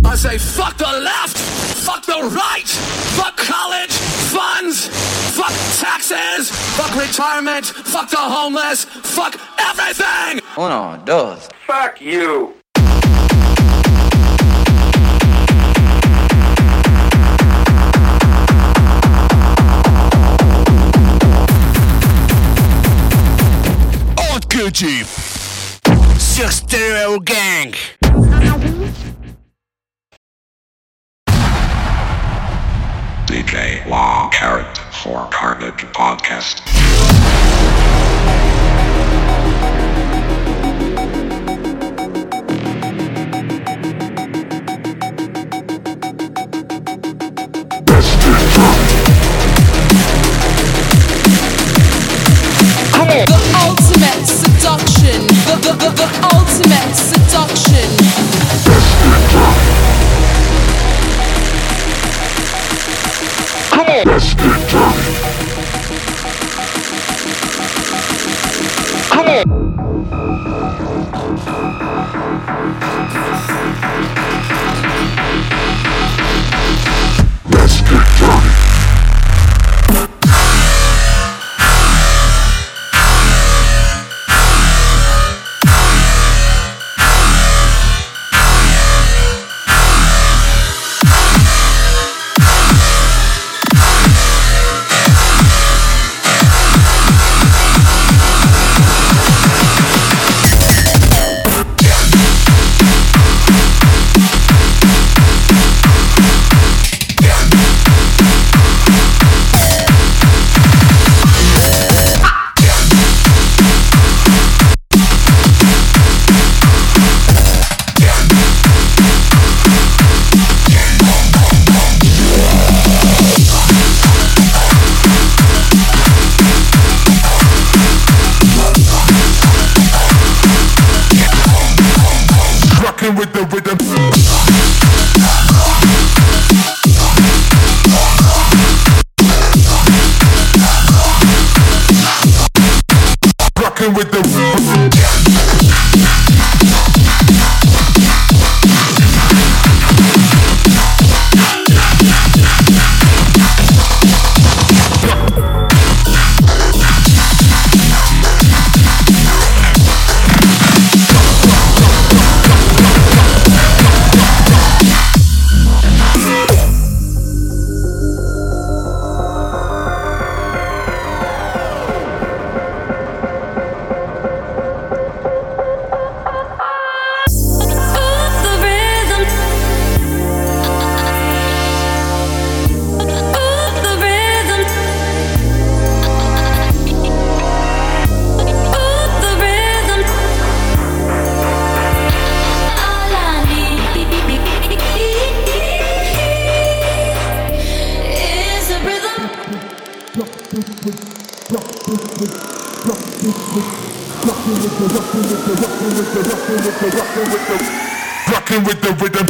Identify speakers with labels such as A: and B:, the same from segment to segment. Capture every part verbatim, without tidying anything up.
A: I say fuck the left, fuck the right, fuck college, funds, fuck taxes, fuck retirement, fuck the homeless, fuck everything!
B: Uno, dos.
C: Fuck you!
D: Gucci sur Stereo Gang.
E: D J Law Carrot for Carnage Podcast.
F: The ultimate seduction. The, the, the, the ultimate seduction.
E: Come on. Let's get dirty. Come on. Let's get dirty. With the rhythm, rocking with the rocking with the rhythm.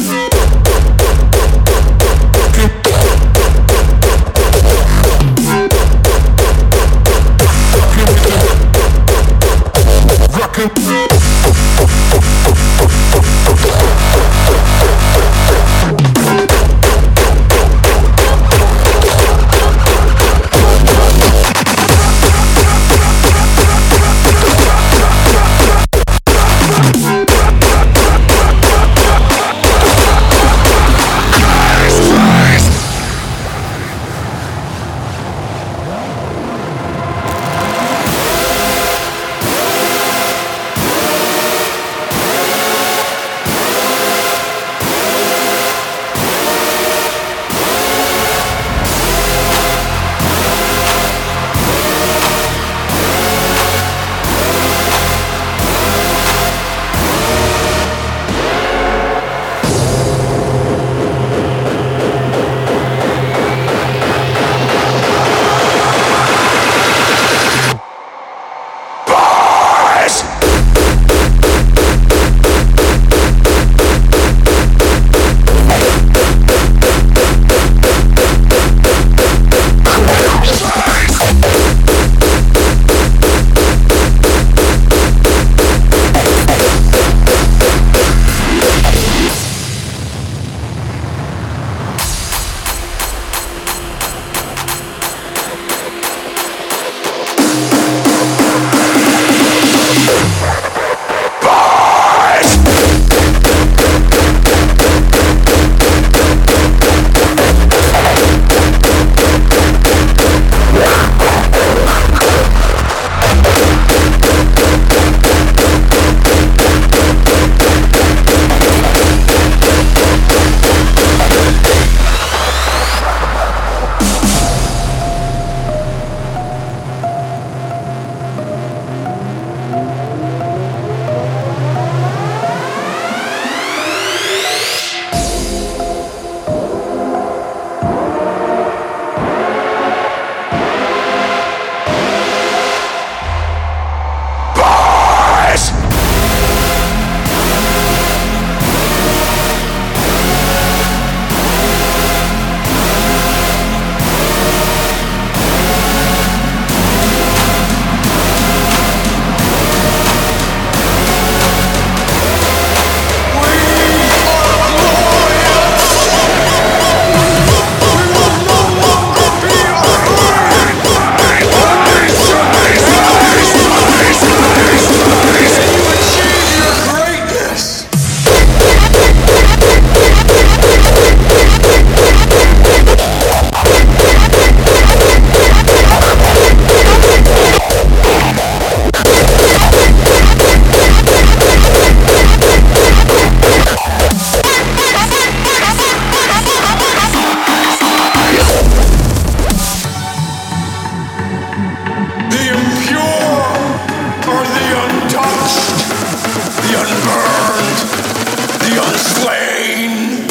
A: explain.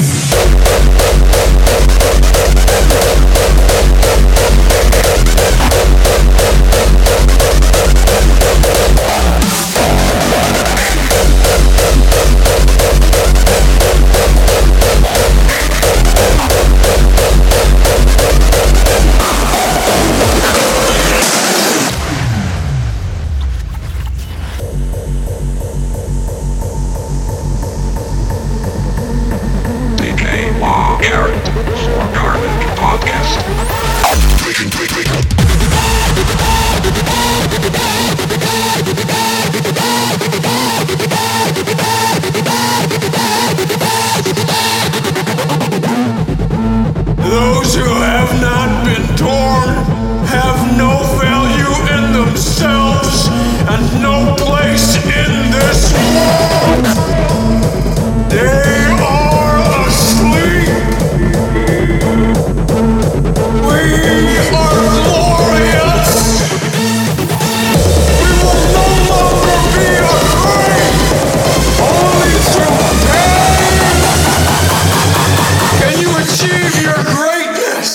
A: Those who have not been torn have no value in themselves and no place in this world. They are asleep. We are glorious. We will no longer be afraid. Only through pain can you achieve your greatness.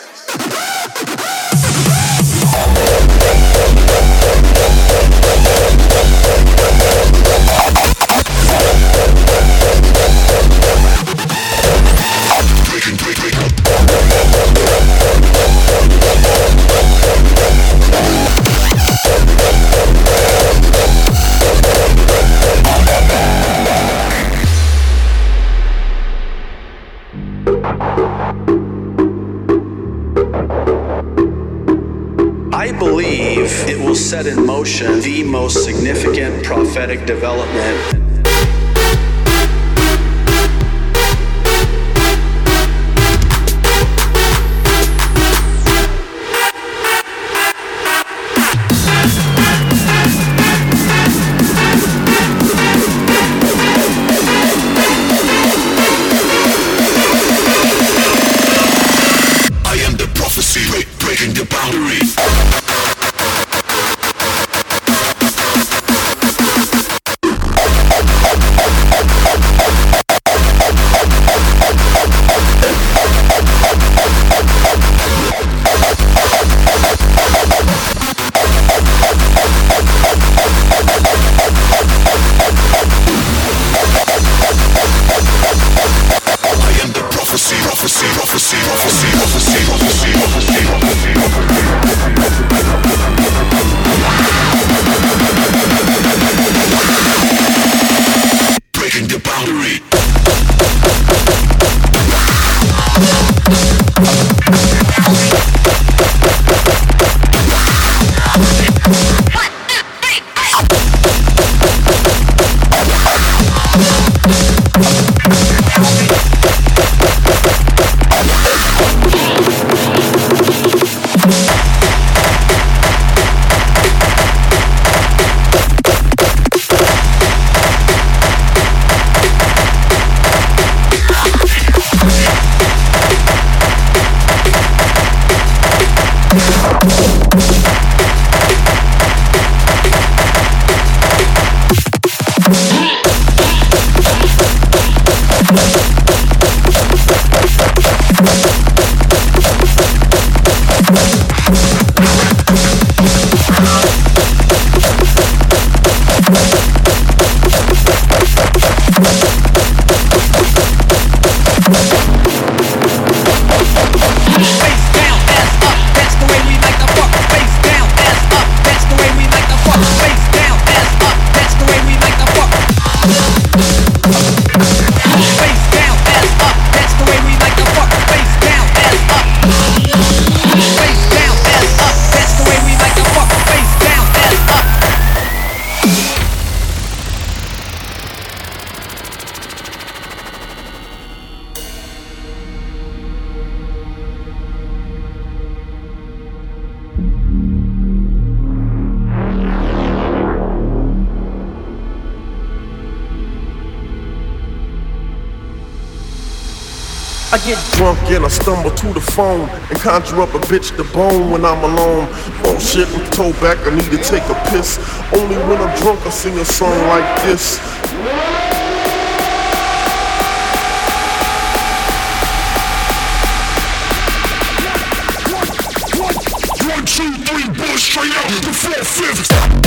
B: I believe it will set in motion the most significant prophetic development.
D: I am the prophecy, breaking the boundaries. Prophecy, prophecy, prophecy, prophecy, prophecy, prophecy, prophecy, prophecy. Breaking the boundary.
C: I get drunk and I stumble to the phone and conjure up a bitch to bone when I'm alone. Bullshit with toe back, I need to take a piss. Only when I'm drunk I sing a song like this.
D: carry out the four-fifths.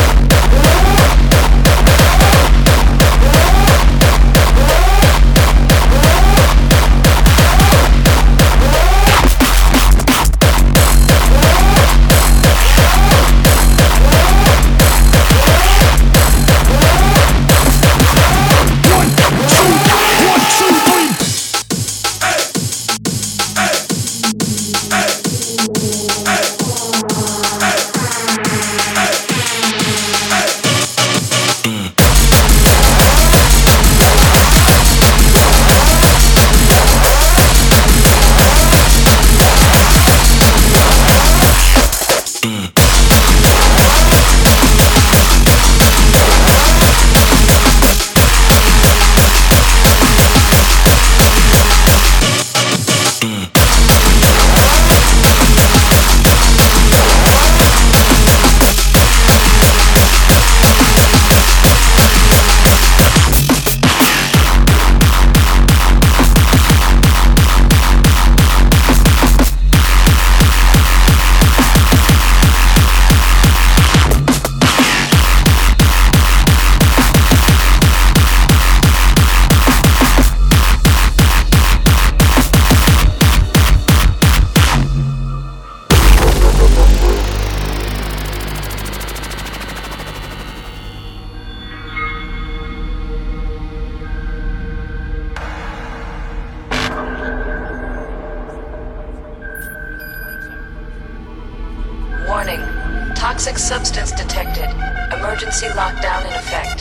G: Warning. Toxic substance detected. Emergency lockdown in effect.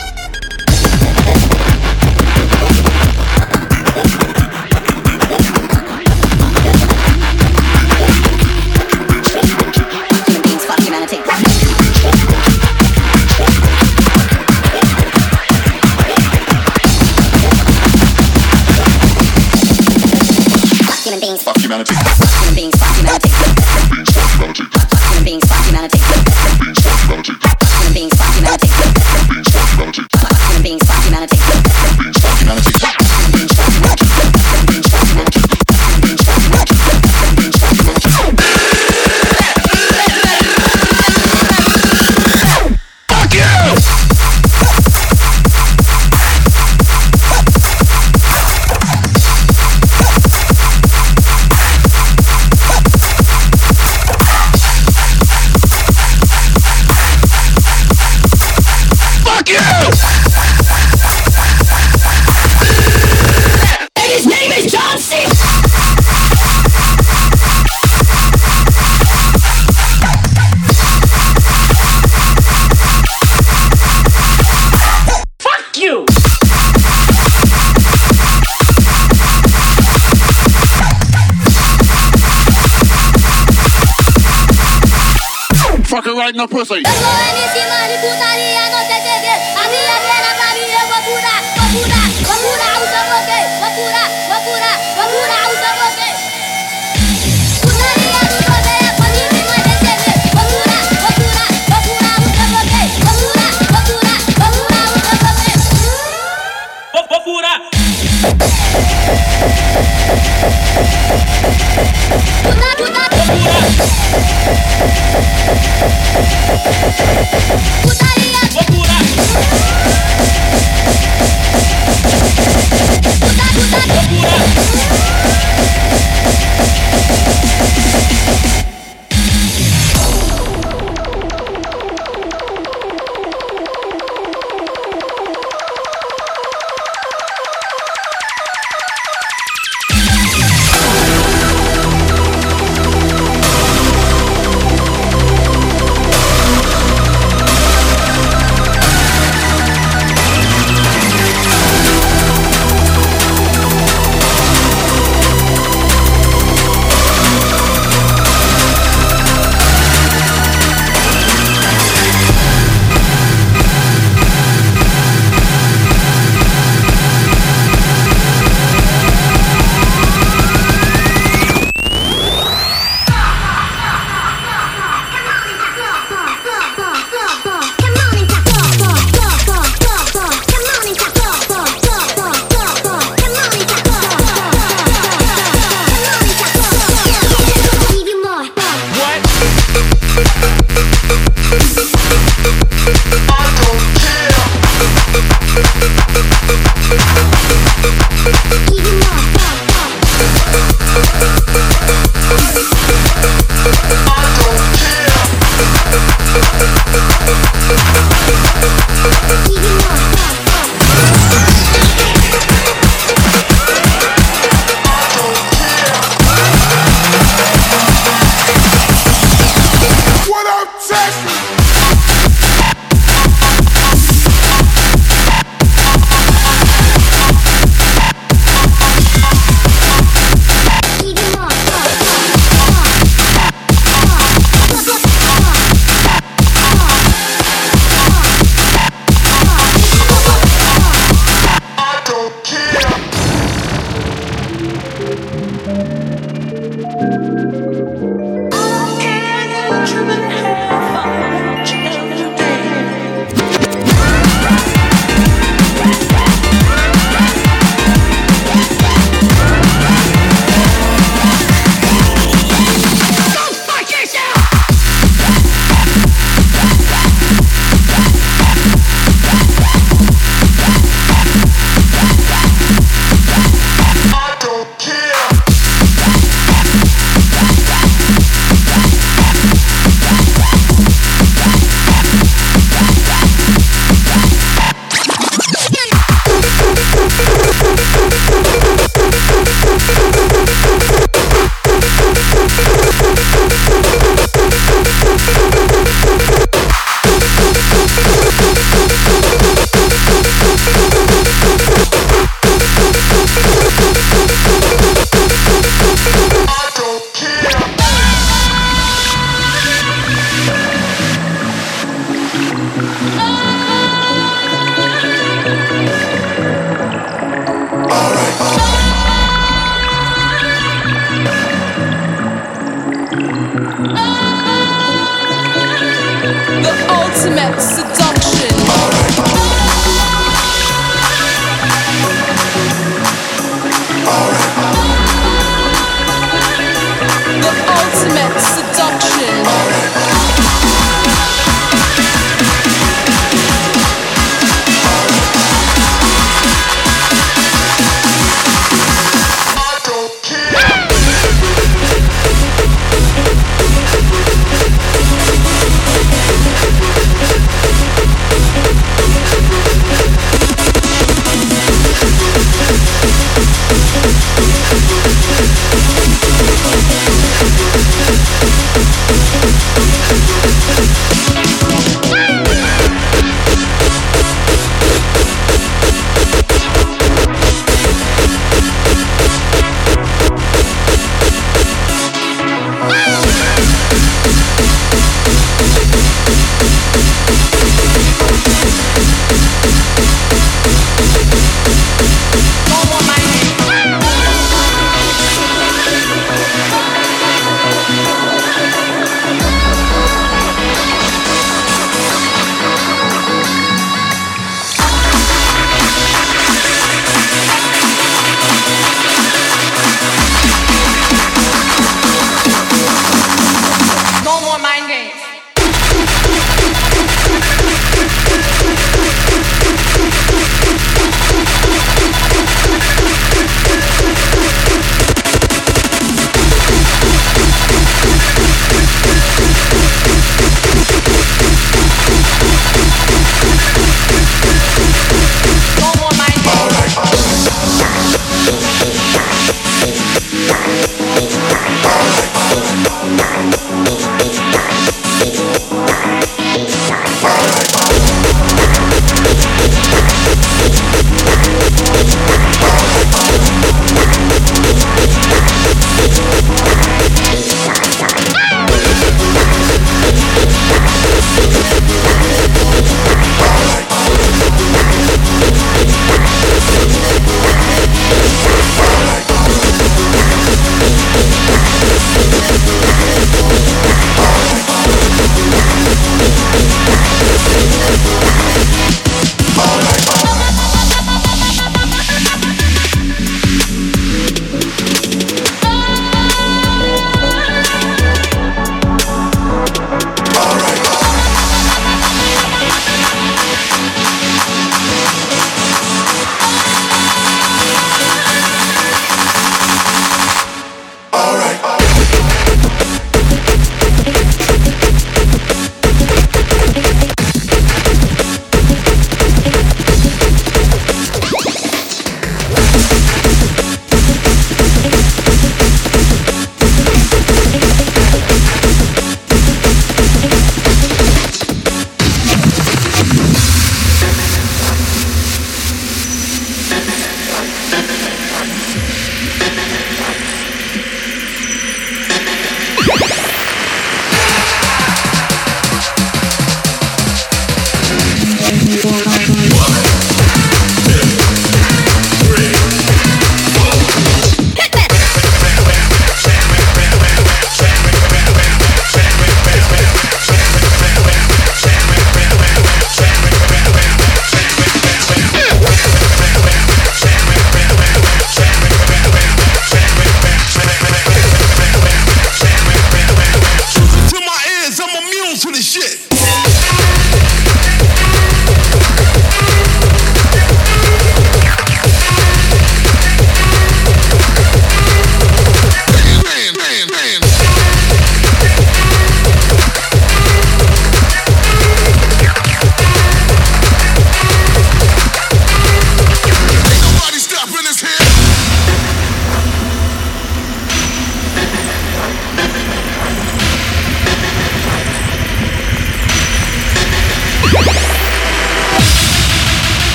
H: Human beings, fuck humanity. Human beings, fuck humanity. Human beings, fuck humanity. Human beings, fuck humanity. Human beings, fuck humanity. Human beings, fuck humanity. Fuck you! Fuck you! And his name is John C. Fuck you!
C: Fuck her right in the pussy.
E: I don't care.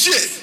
D: shit.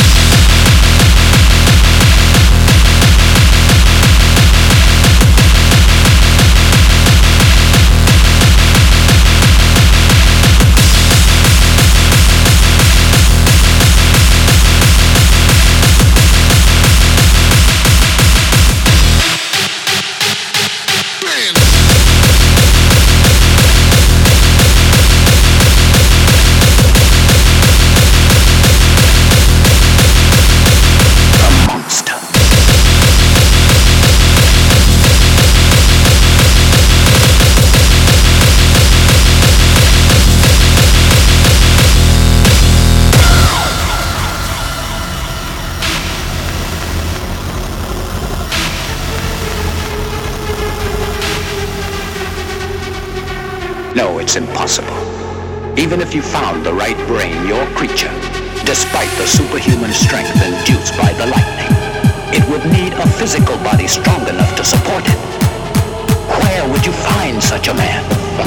I: No, it's impossible. Even if you found the right brain, your creature, despite the superhuman strength induced by the lightning, it would need a physical body strong enough to support it. Where would you find such a man?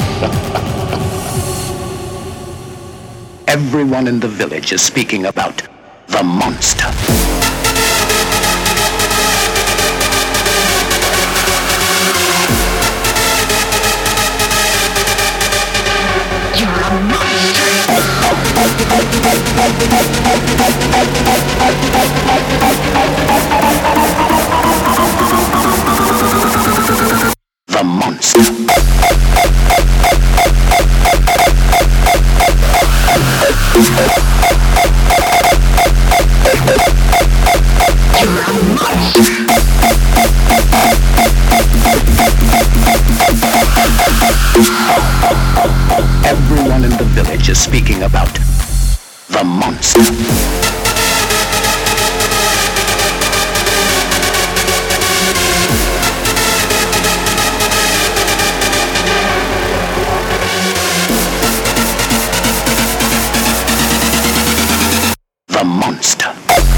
I: Everyone in the village is speaking about the monster. The monster. You're a monster. Everyone in the village is speaking about the monster. The monster.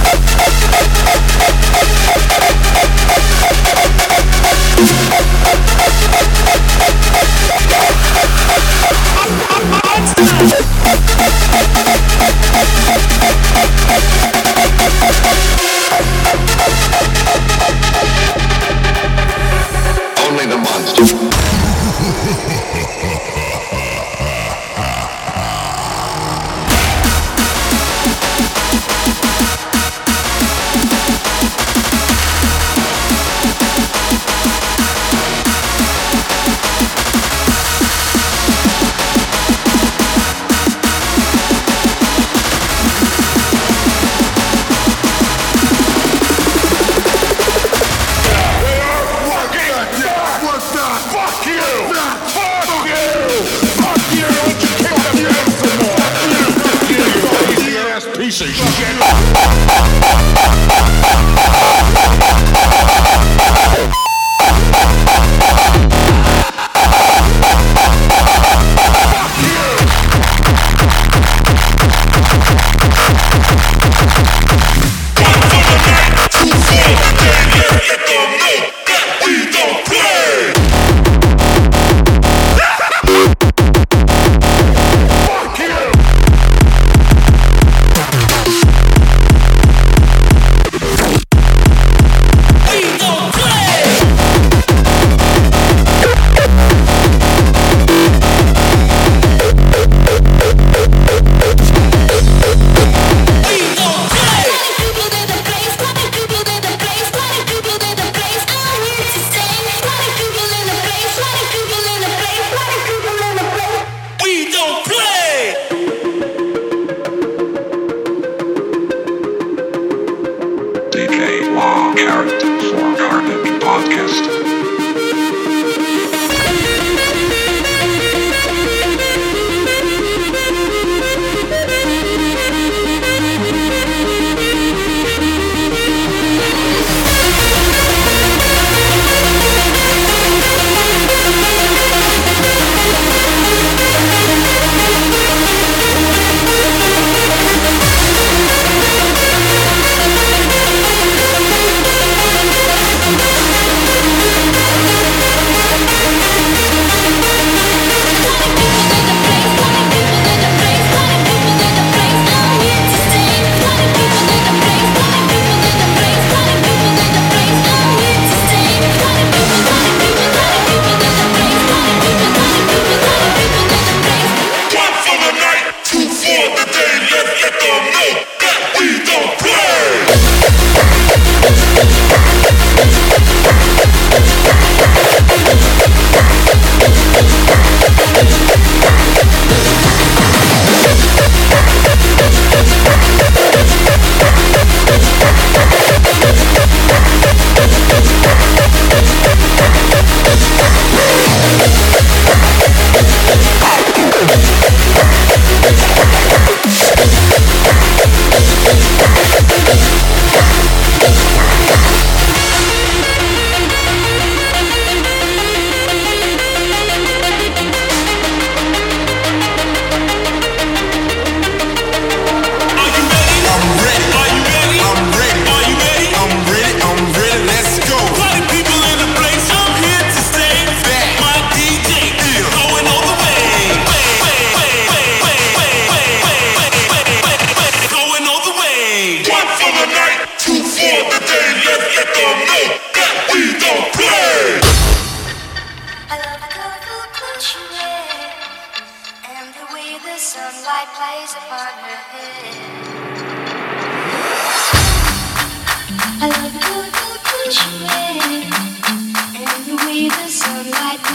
D: Only the monster.
C: Piece of shit.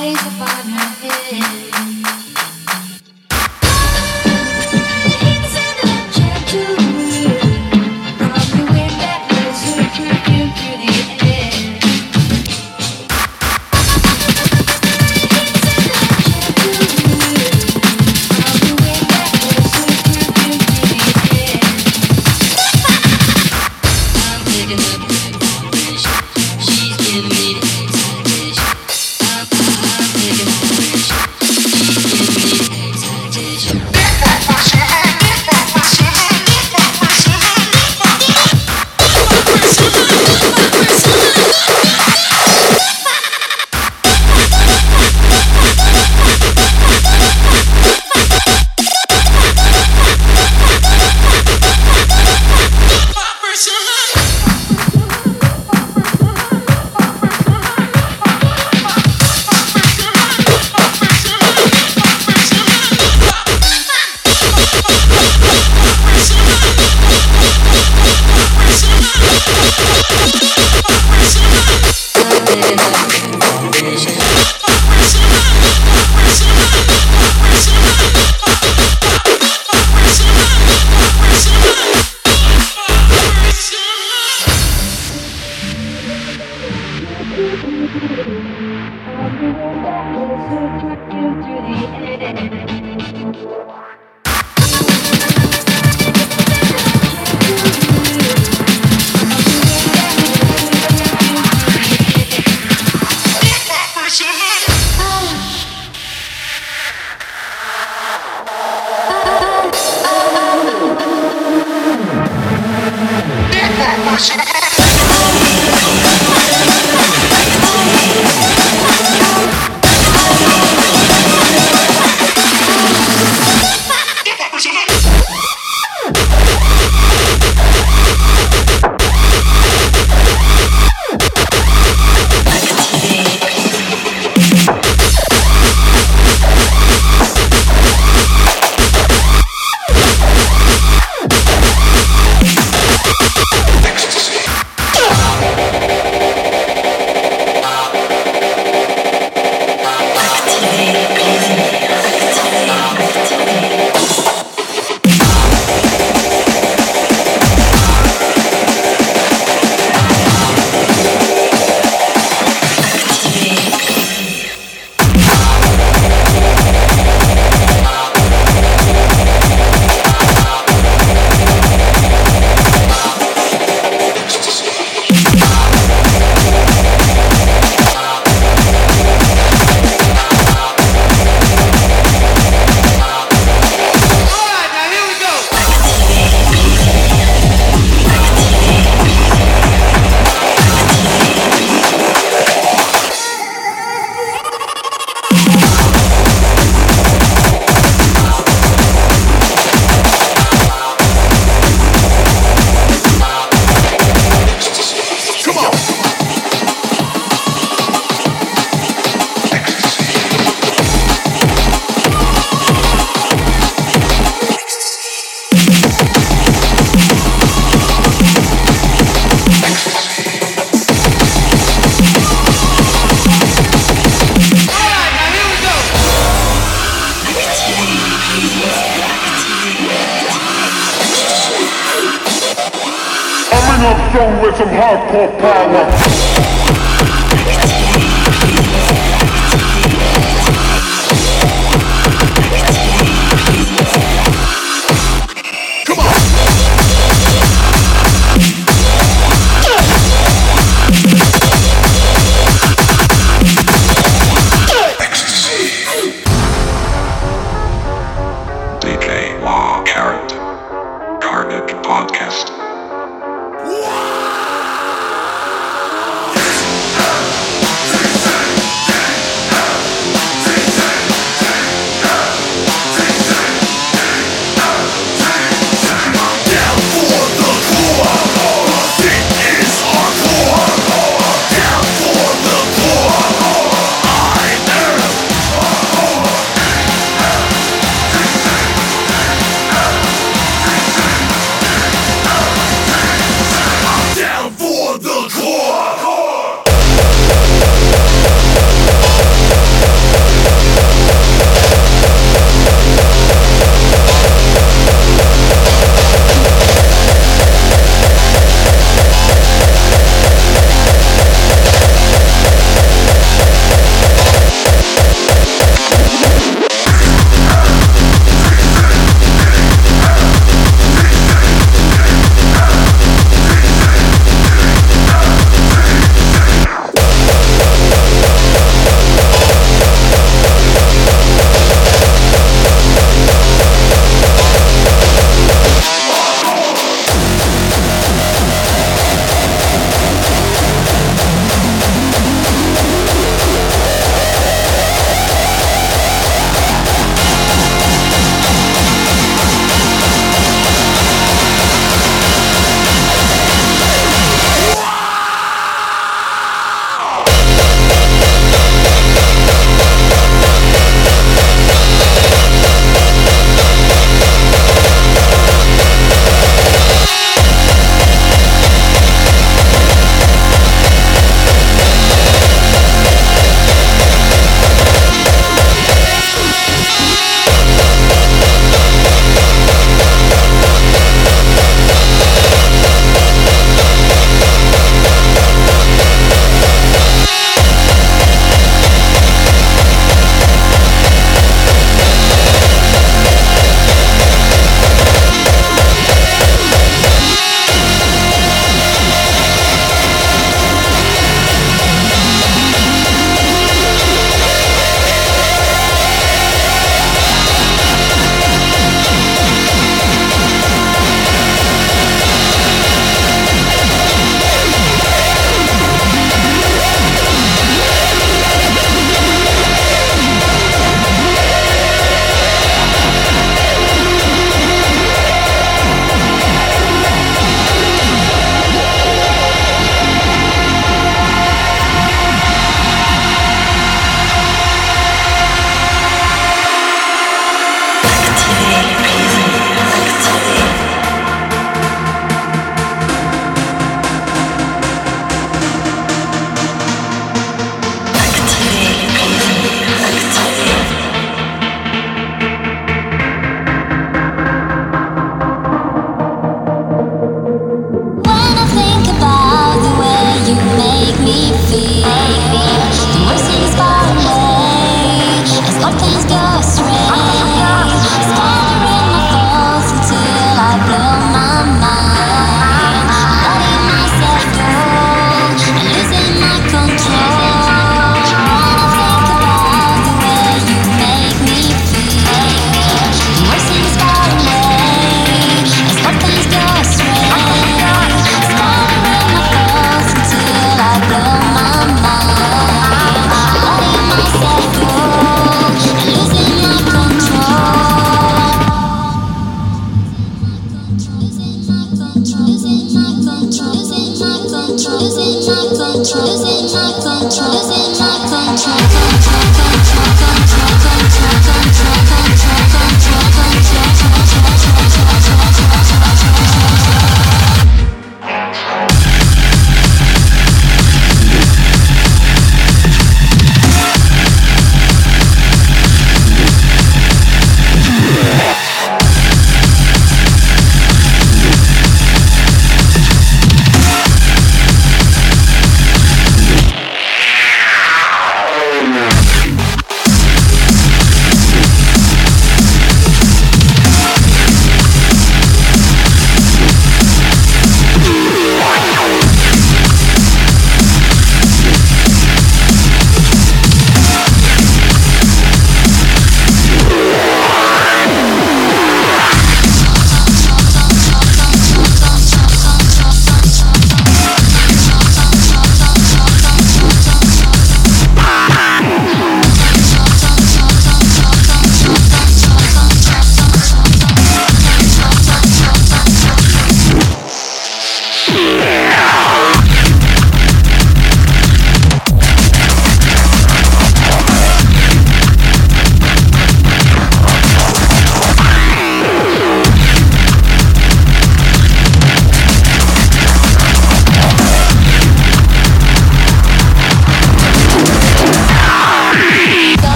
E: Strong with some hardcore power.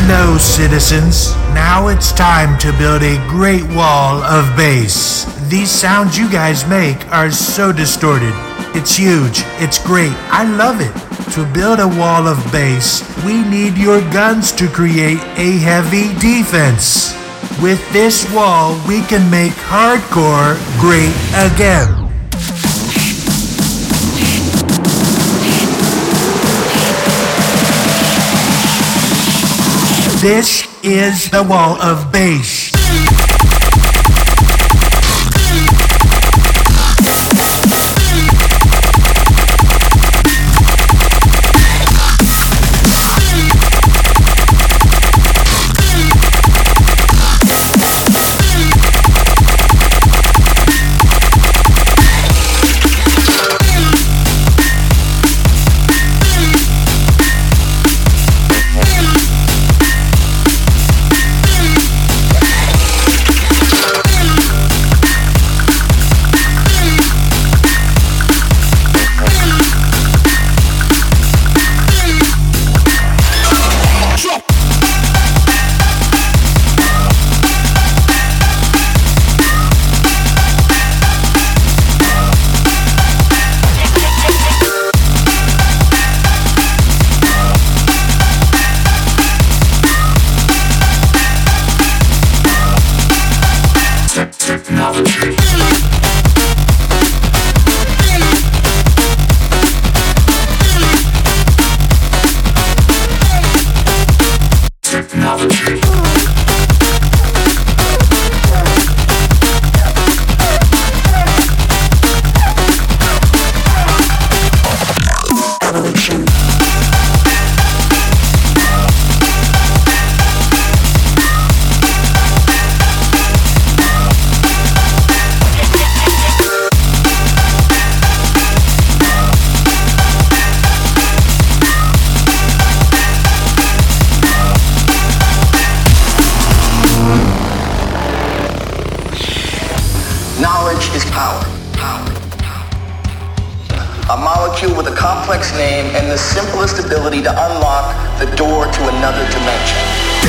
J: Hello, citizens. Now it's time to build a great wall of bass. These sounds you guys make are so distorted. It's huge. It's great. I love it. To build a wall of bass, we need your guns to create a heavy defense. With this wall, we can make hardcore great again. This is the wall of bass.
K: Knowledge is power. Power. A molecule with a complex name and the simplest ability to unlock the door to another dimension.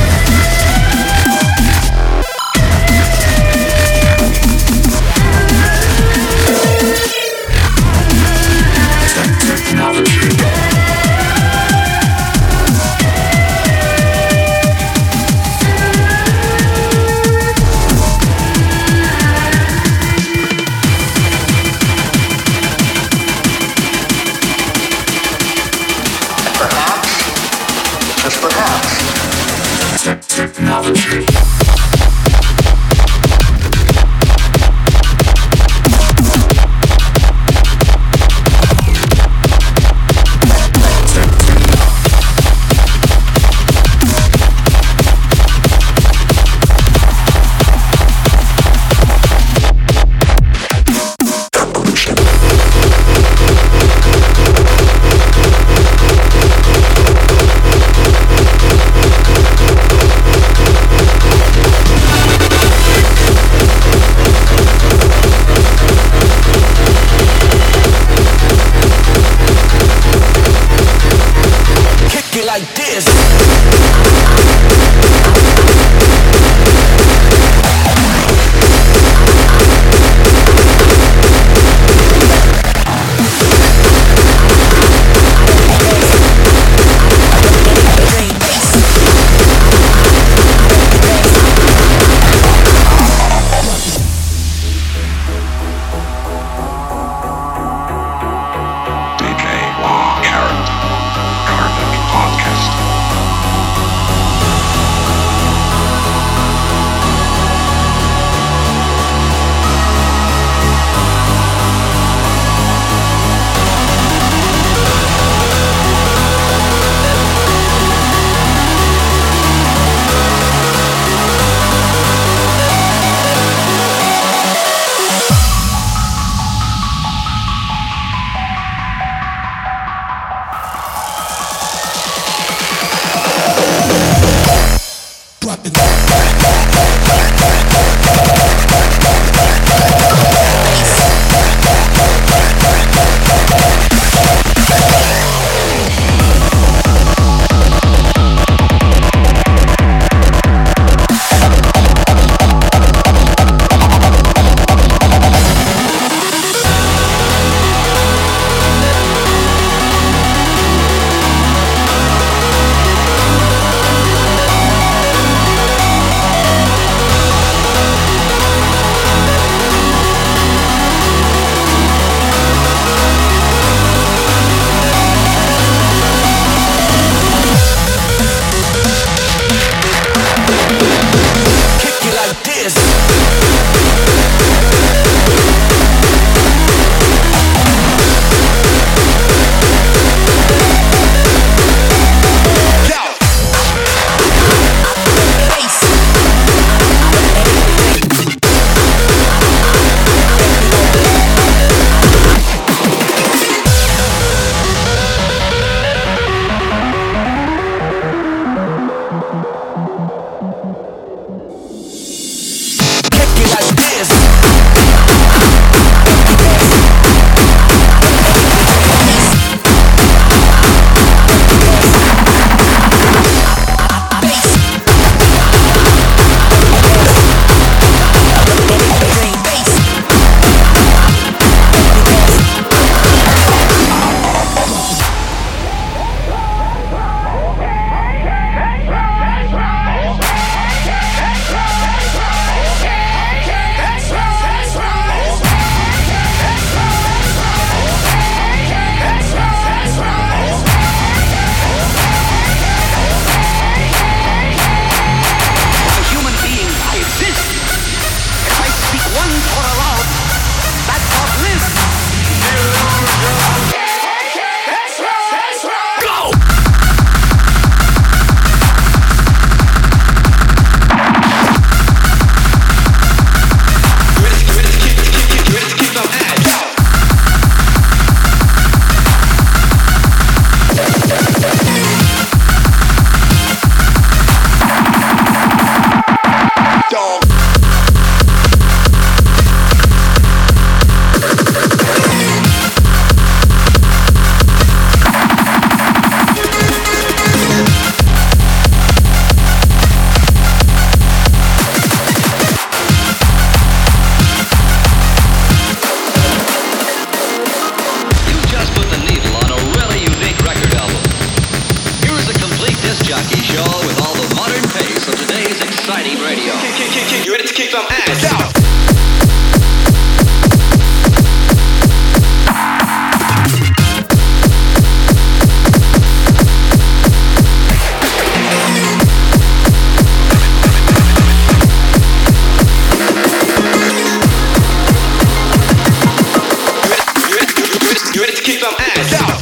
K: Just perhaps.
A: Like this.
D: D J Law Carrot, Carpet Podcast.
L: jockey show with all the modern pace of today's exciting radio.
K: You ready to kick some ass? Out.
L: You ready to kick some ass? Out.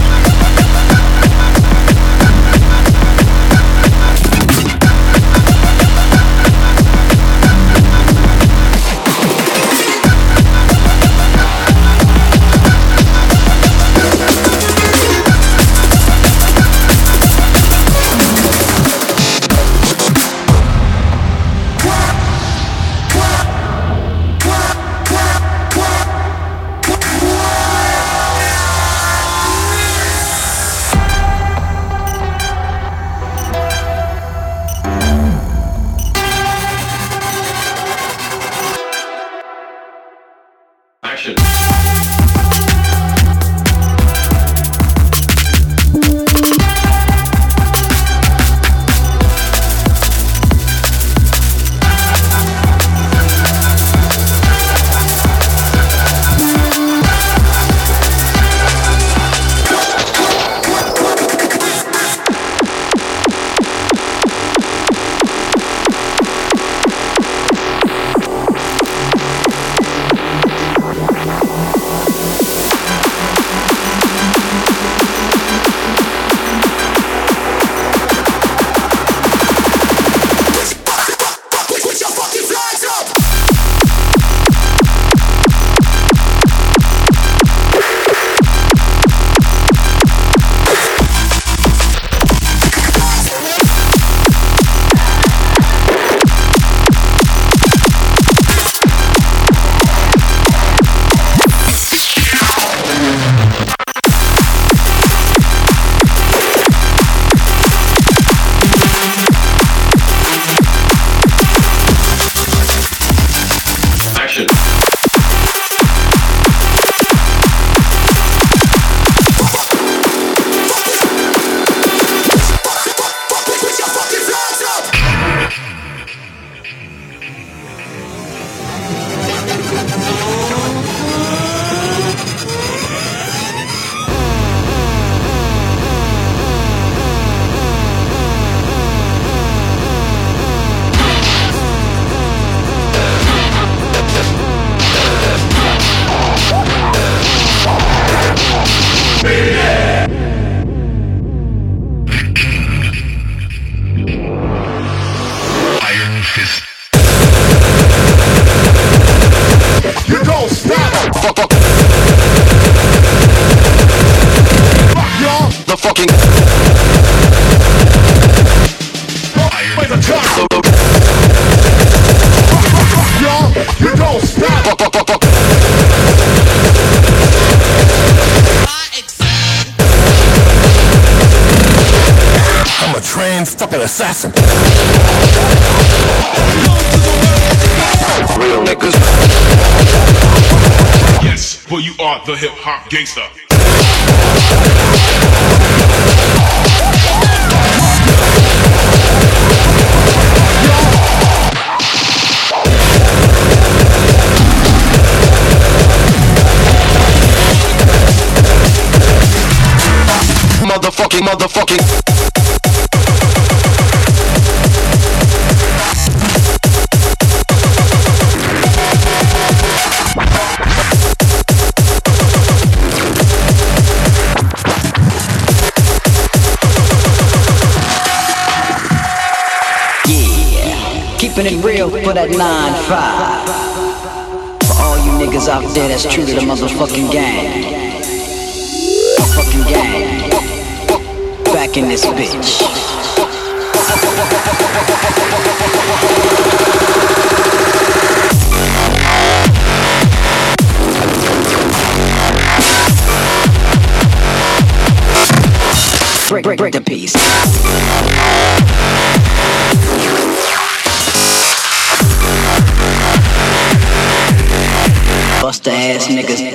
M: Assassin.
D: Real niggas.
N: Yes, for you are the hip hop gangster.
M: Motherfucking, motherfucking.
O: Keeping it real for that nine five. For all you niggas out there that's true to the motherfucking gang. Motherfucking gang. Back in this bitch. Break, break, break the piece. Busta ass niggas.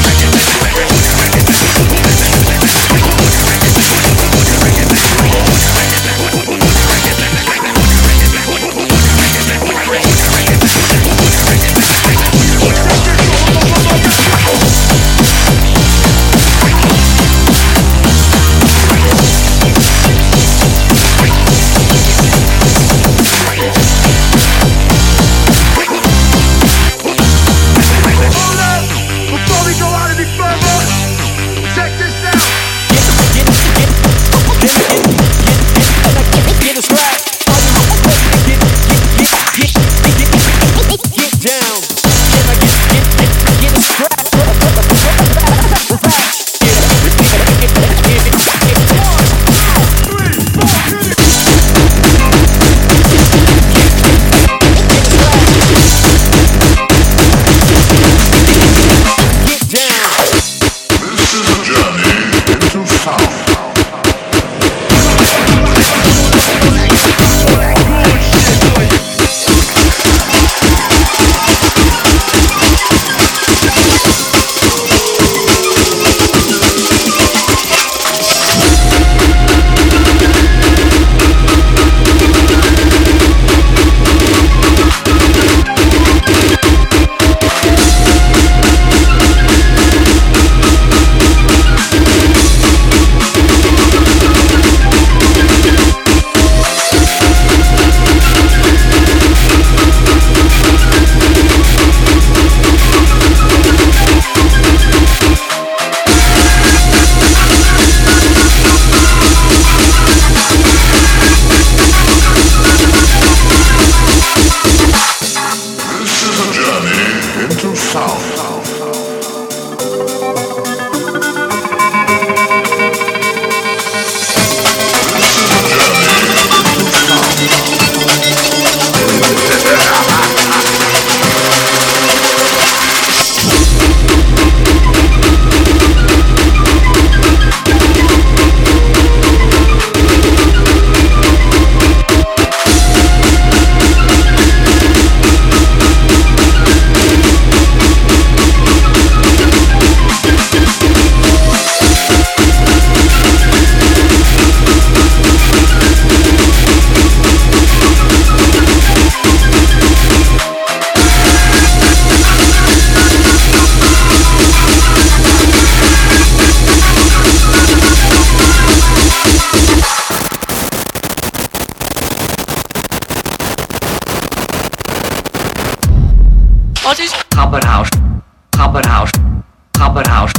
L: What is Carbon House? Carbon House. Carbon House.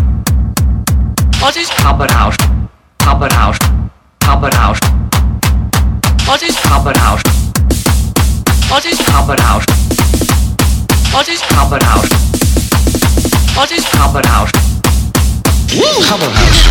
L: What is Carbon House? Carbon House. Carbon House. What is Carbon House? What is Carbon House? What is Carbon House? What is Carbon House? Woo! Carbon House.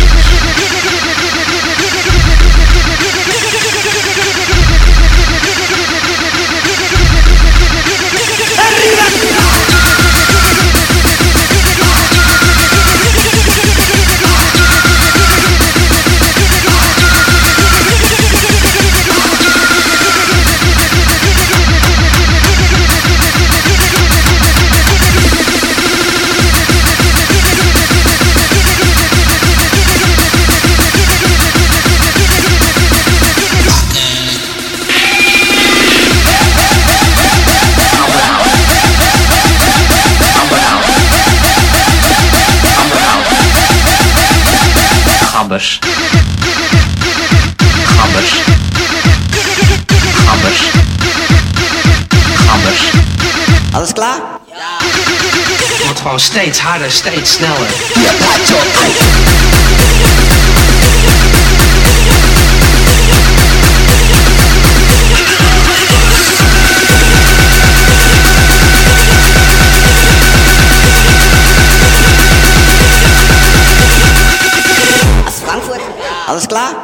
P: Arriba!
L: Haber. Haber. Haber. Haber.
O: Alles klaar?
L: Ja. Het wordt gewoon steeds harder, steeds sneller.
O: Ja, Frankfurt. Alles klaar?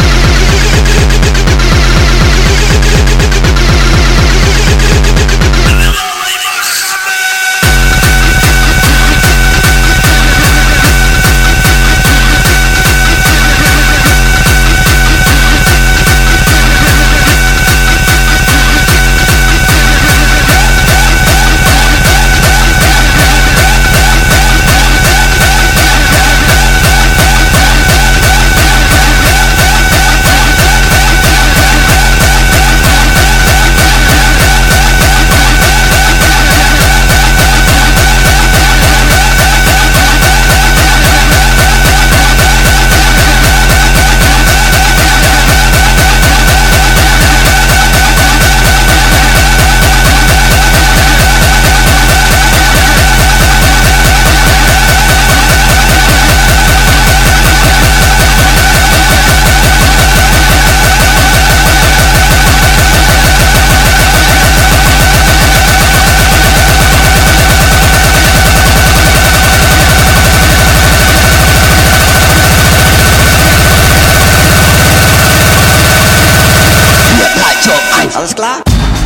O: Alles klaar?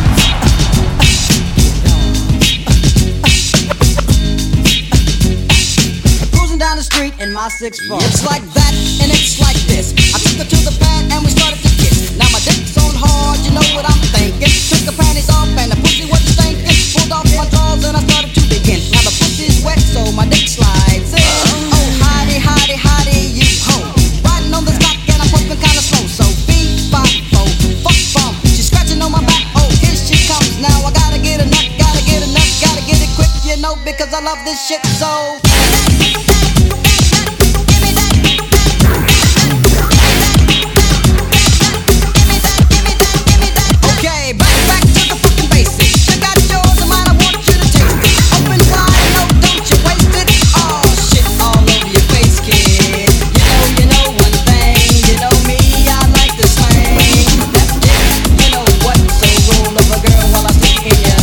O: Cruising down the street in my six four. It's like that and it's like this. I took her to the pad and we started to kiss. Now my dick's on hard, you know what I'm thinking. Took the panties off and the pussy wasn't stinking. Pulled off my drawers and I started to begin. Now the pussy's wet so my dick slides in. Oh, hottie, hottie, hottie, you ho. Riding on this block and I'm pumping kinda slow. So beat, bop, bo, fuck, bump. She's scratching on my back. Now I gotta get a nut, gotta get a nut, gotta get it quick, you know, because I love this shit so. Okay, back, back to the fucking basics. Check out yours and mine, I want you to taste it. Open wide, no, don't you waste it. Oh, shit all over your face, kid. You know, you know one thing, you know me, I like to slang. That's it, you know what, so roll over, girl, while I stick in ya.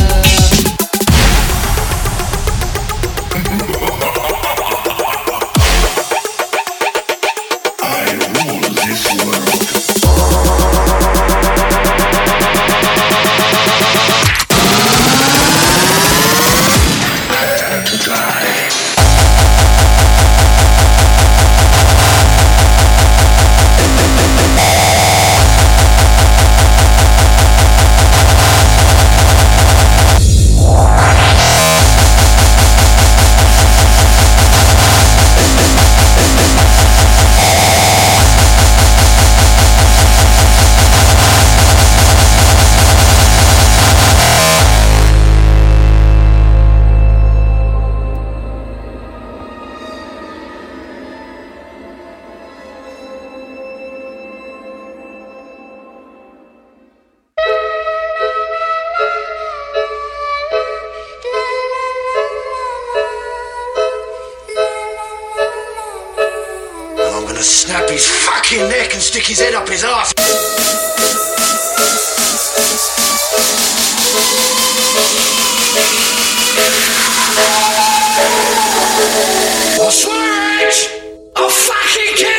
Q: Snap his fucking neck and stick his head up his ass. I swear it! I'm fucking kidding!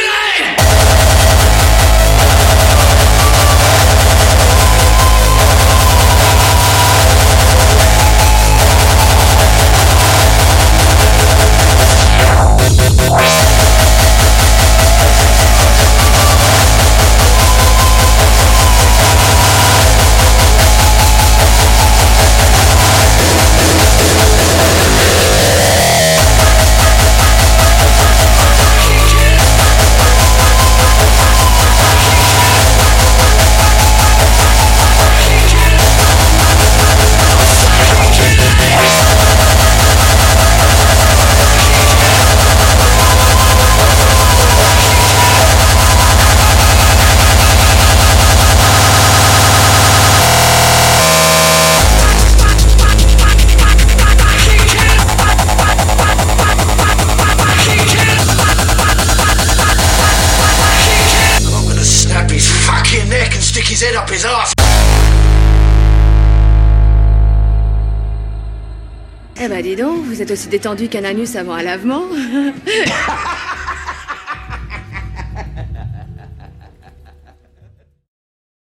Q: stick his head up his ass.
R: Eh bah dis donc, vous êtes aussi détendu qu'un anus avant un lavement.